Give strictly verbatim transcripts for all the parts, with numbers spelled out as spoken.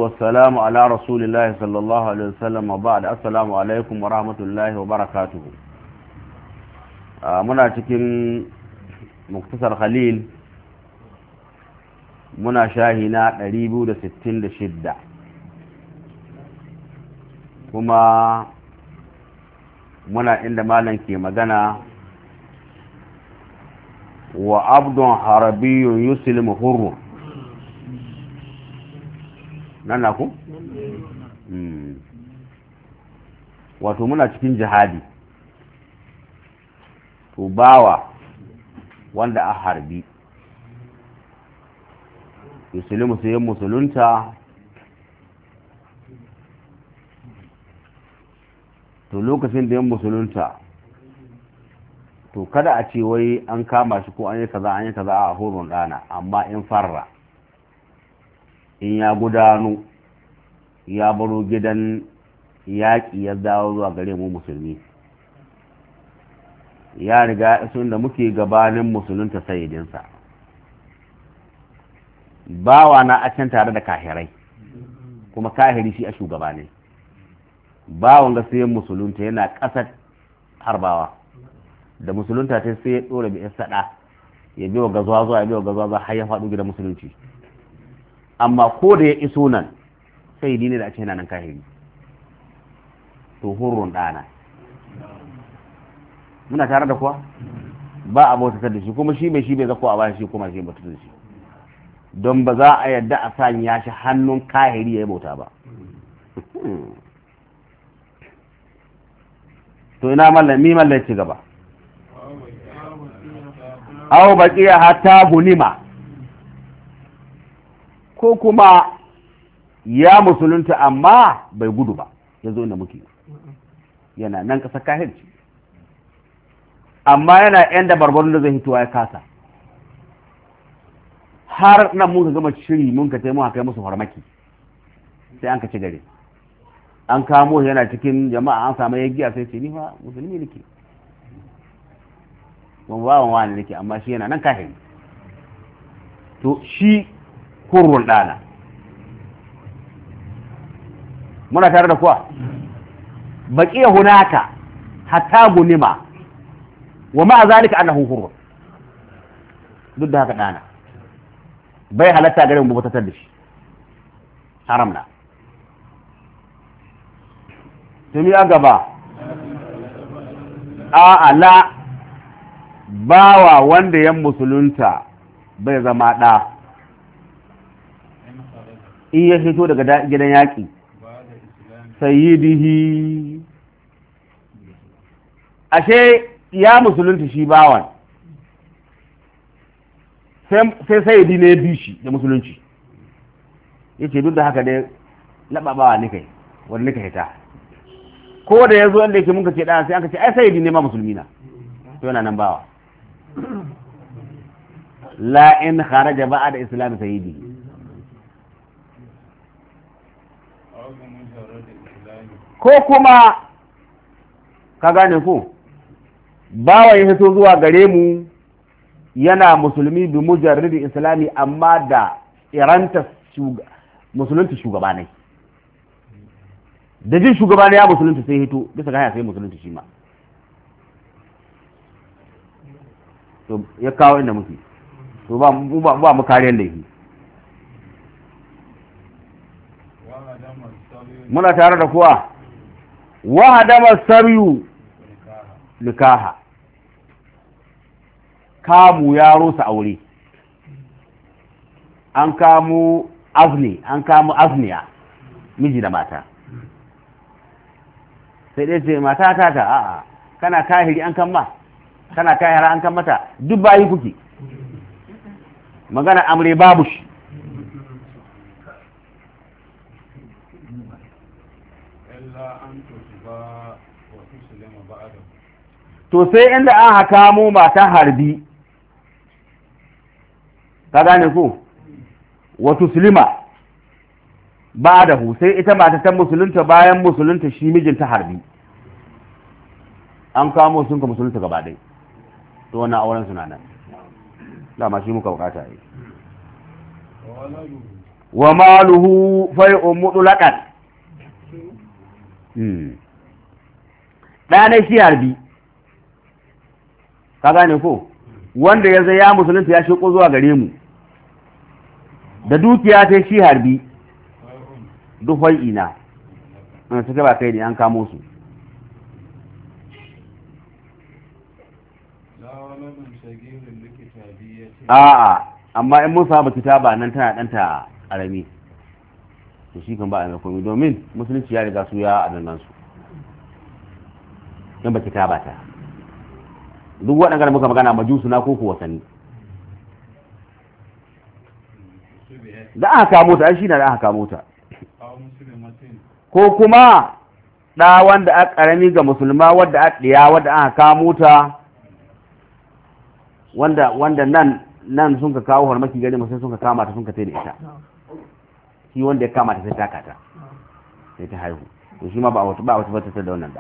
والسلام على رسول الله صلى الله عليه وسلم وبعد السلام عليكم ورحمة الله وبركاته muna cikin muktasar khalil muna shahi na ɗari biyu da sittin da shida kuma muna inda malam ke magana wa abdun harabiyyun yuslimu hurru nan na ku? wato muna cikin jihadi to bawa wanda a harbi yuslimu sai musulunta to lokacin da ya musulunta to kada a ce wai an kama shi ko an yi kaza an yi kaza a horon dana amma in farra in ya gudanu ya baro gidan yaƙi ya dawo zuwa gare mu musulmi ya riga sun da muke gabanin musulunta sayidinsa bawa na a can tare da kahirai kuma kahiri shi a shugaba ne bawan ga sai musulunta yana ƙasar harbawa da musulunta ta sai ya ɗora bi sada ya biyo ga zuwa zuwa ya biyo ga zuwa zuwa har ya faɗo gidan musulunci amma ko da ya iso nan sai dini da a ce yana nan kahiri to hurrun ɗana muna tare da kuwa ba a bautar da shi kuma shi mai shi bai zako a bayan shi kuma shi bautar da shi don ba za a yadda a sanya shi hannun kahiri ya yi bauta ba to ina mallami mallai ci gaba aw baqiya hatta gunima ko kuma ya musulunta amma bai gudu ba yazo inda muke yana nan kasar kahirci amma yana yan da barbarun da zai hitowa ya kasa har nan mun gama shiri mun ka taimaka kai musu farmaki sai an ka ci gare an kamo yana cikin jama'a an samu yagiya sai ce ni fa musulmi nake ban ba wani nake amma shi yana nan kahiri to shi hurrun dana muna tare da kuwa baqiya hunaka hatta gunima wa ma zalika annahu hurr duk da haka dana bai halatta gare mu batatar da shi haram na tumi a gaba a ala bawa wanda yan musulunta bai zama ɗa in ya fito daga gidan yaƙi sayyidihi ashe ya musulunta shi bawan sai sayyidi ne ya bi shi da musulunci ya ce duk da haka dai laɓaɓawa nika yi wani nika hita ko da ya zo yadda yake muka ce ɗaya sai an ka ce ai sayyidi ne ma musulmi na to yana nan bawa la in kharaja ba'a da islam sayyidi ko kuma ka gane ko bawa ya fito zuwa gare mu yana musulmi bi mujarridi islami amma da iranta musulunci shugaba ne da jin shugaba ne ya musulunci sai hito bisa ga haya sai musulunci shi ma to ya kawo inda muke to ba ba mu kariyar laifi muna tare da kuwa wa hadama sabiyu likaha kamu ya rusa aure an kamu azni an kamu azniya miji da mata sai dai ce mata ta ta a'a kana kahiri an kan ma kana kahira an kan mata duk bayi kuke magana amre babu shi to sai inda an haka mu mata harbi ka gane ko wato sulima ba da hu sai ita mata ta musulunta bayan musulunta shi mijinta harbi an kamo sun ka musulunta gaba dai to wannan auren suna nan dama shi muka bukata yi wa maluhu fai'un mutlaqan hmm ɗanai shi harbi ka gane ko wanda ya zai ya musulunta ya shiko zuwa gare mu da dukiya ta shi harbi duk fai'ina an suka ba kai ne an kamo su a'a amma in mun samu kitaba nan tana danta karami to shi kan ba a mai komai domin musulunci ya riga su ya adannan su in ba kitaba ta duk waɗanda muka magana majusu na koko wasanni da aka kamo ta shi na da aka kamo ta ko kuma ɗa wanda a ƙarami ga musulma wadda a ɗiya wadda aka kamo ta wanda wanda nan nan sun ka kawo harmaki gari masu sun ka kama ta sun ka tai da ita shi wanda ya kama ta sai taka ta sai ta haihu to shi ma ba wata ba wata fata da wannan da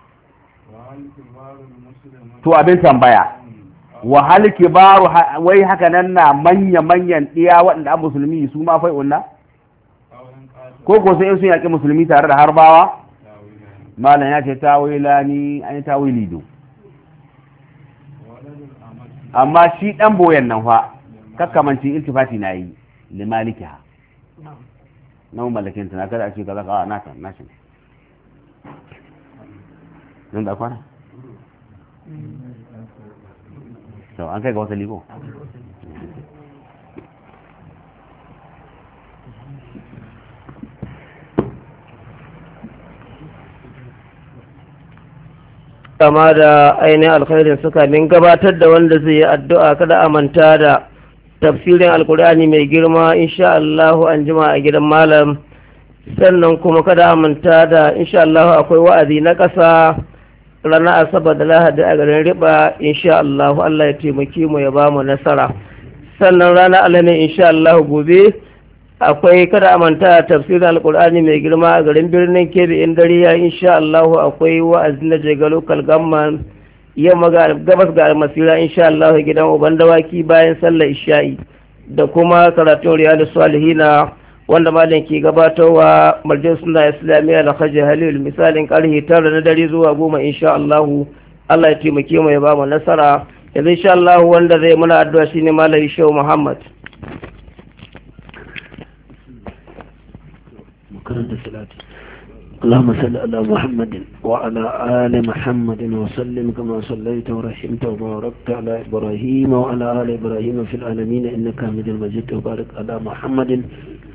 to abin tambaya wa hal kibaru wai haka nan na manya manyan diya waɗanda a musulmi su ma fai unna ko ko sai sun yaƙi musulmi tare da harbawa malam ya ce tawilani an yi tawili do amma shi dan boyen nan fa kakkamanci iltifati na yi limaliki ha na mallakin tana kada a ce kaza ka na ta na shi nan da kwana to an kai ga wata liko kama da ainihin alkhairin suka min gabatar da wanda zai yi addu'a kada a manta da tafsirin alkur'ani mai girma insha Allah an jima a gidan malam sannan kuma kada a manta da insha Allah akwai wa'azi na ƙasa ranar asabar da lahadi a garin riba insha Allah Allah ya taimake mu ya ba mu nasara sannan ranar alhamis insha Allah gobe akwai kada a manta tafsirin alkur'ani mai girma a garin birnin kebe in dare ya insha Allah akwai wa'azi na jega local government yamma ga gabas ga almasira insha Allah gidan uban dawaki bayan sallar isha'i da kuma karatun riyadus salihina wanda malam ke gabatarwa marjin suna islamiyya da hajji halil misalin karhe tara na dare zuwa goma insha Allah Allah ya taimake mu ya ba mu nasara yanzu insha Allah wanda zai muna addu'a shine malam Shehu Muhammad karanta salati اللهم صل على محمد وعلى آل محمد وسلم كما صليت ورحمت وباركت على إبراهيم وعلى آل إبراهيم في العالمين إنك حميد مجيد وبارك على محمد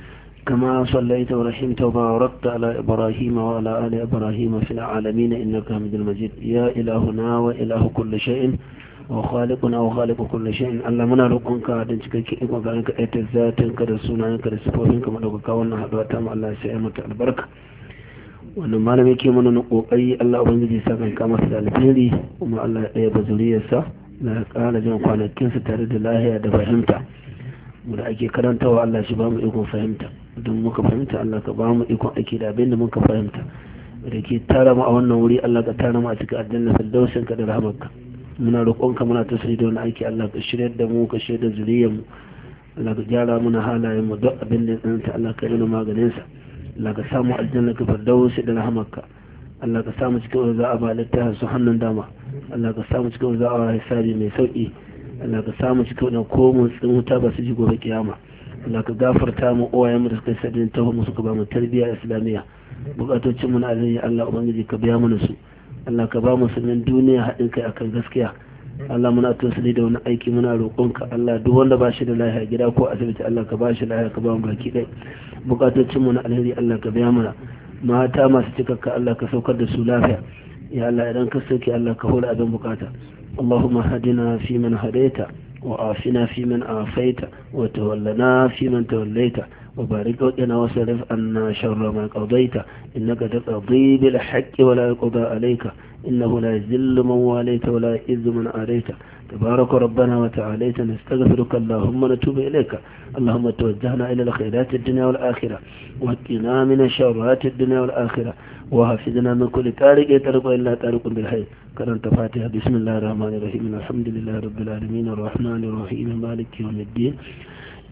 كما صليت ورحمت وباركت على إبراهيم وعلى آل إبراهيم في العالمين إنك حميد مجيد يا إلهنا وإله كل شيء وخالقنا وخالق كل شيء الله منا roƙonka don cikakken ikon ka ranka ayata zatin ka da sunayen ka da sifofin ka madaukaka wannan haɗuwa ta mu Allah sai ya mata albarka wannan malami yake mana na kokari Allah ubangiji sa kan kama da alheri kuma Allah ya ɗaya bazuriyarsa na ƙara jin kwanakin su tare da lahiya da fahimta mu da ake karantawa Allah shi ba mu ikon fahimta don muka fahimta Allah ka ba mu ikon aiki da abin da muka fahimta da ke tara mu a wannan wuri Allah ka tara mu a cikin aljanna firdausin ka da rahmarka muna roƙonka muna tasiri da wani aiki Allah ka shirya da mu ka shirya da zuriyar mu Allah ka gyara muna halayen mu duk abin da tsananta Allah ka yi maganin sa Allah ka samu aljanna ka firdausi da rahmarka Allah ka samu cikin za a ba littafin su hannun dama Allah ka samu cikin za a hisabi mai sauki Allah ka samu cikin wannan komun tsin wuta ba su ji gobe kiyama Allah ka gafarta mu uwayen mu da suka sadin taho mu suka ba mu tarbiyya islamiyya bukatocin mu na alayhi Allah ubangiji ka biya mana su Allah ka ba mu sunan duniya haɗin kai akan gaskiya Allah muna tosali da wani aiki muna roƙonka Allah duk wanda ba shi da lafiya gida ko asibiti Allah ka ba shi lafiya ka ba mu baki ɗaya bukatocin mu na alheri Allah ka biya mana mata masu cikakka Allah ka saukar da su lafiya ya Allah idan ka sauke Allah ka hura abin bukata Allahumma hadina fi man hadaita wa afina fi man afaita wa tawallana fi man tawallaita وبارك لنا وصرف عنا شر ما قضيت إنك تقضي بالحق ولا يقضى عليك إنه لا يذل من واليت ولا يعز من آليت تبارك ربنا وتعاليت نستغفرك اللهم نتوب إليك اللهم توجهنا إلى الخيرات الدنيا والآخرة وقنا من الشرات الدنيا والآخرة وحفظنا من كل تارك يترك إلا تارك بالخير كرنت فاتحة بسم الله الرحمن الرحيم الحمد لله رب العالمين الرحمن الرحيم مالك يوم الدين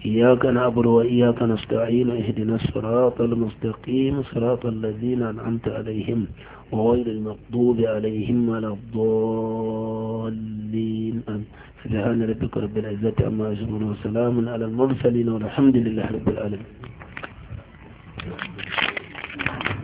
إياك نعبد وإياك نستعين اهدنا الصراط المستقيم صراط الذين أنعمت عليهم وغير المغضوب عليهم ولا الضالين سبحان ربك رب العزة عما يصفون وسلام على المرسلين والحمد لله رب العالمين.